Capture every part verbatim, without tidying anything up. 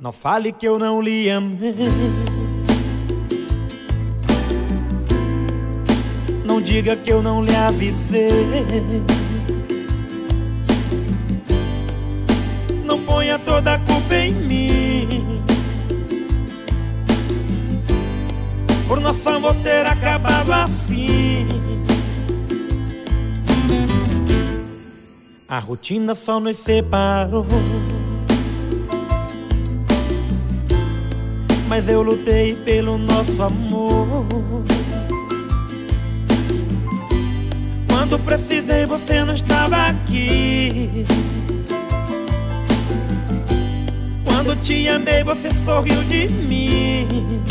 Não fale que eu não lhe amei. Não diga que eu não lhe avisei. Não ponha toda a culpa em mim por nosso amor ter acabado assim. A rotina só nos separou, mas eu lutei pelo nosso amor. Quando precisei você não estava aqui. Quando te amei você sorriu de mim.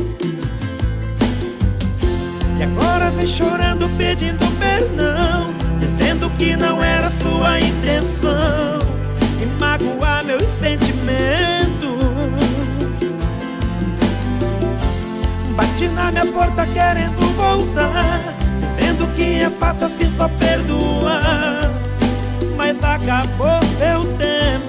E agora vem chorando pedindo perdão, dizendo que não era sua intenção e magoar meus sentimentos. Bate na minha porta querendo voltar, dizendo que é fácil assim só perdoar, mas acabou seu tempo.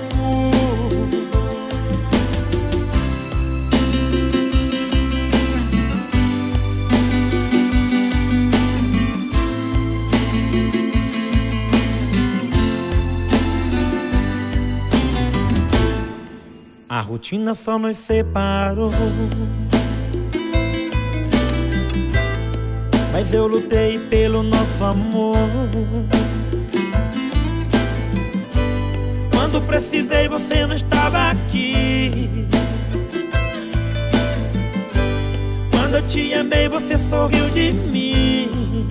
A rotina só nos separou, mas eu lutei pelo nosso amor. Quando precisei você não estava aqui. Quando eu te amei você sorriu de mim.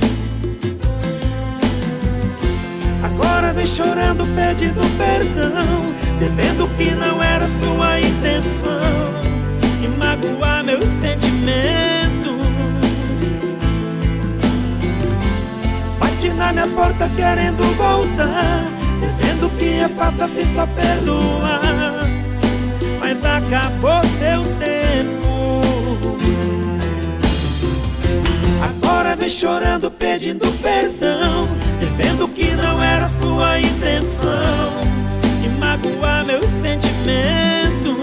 Agora vem chorando pedindo perdão, dizendo que não era sua intenção e magoar meus sentimentos. Bate na minha porta querendo voltar, dizendo que é fácil assim só perdoar, mas acabou seu tempo. Agora vem chorando pedindo perdão, dizendo que não era sua intenção e magoar meus sentimentos.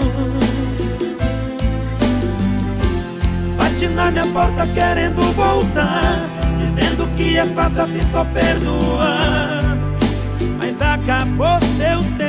Bate na minha porta querendo voltar, dizendo que é fácil assim só perdoar, mas acabou seu tempo.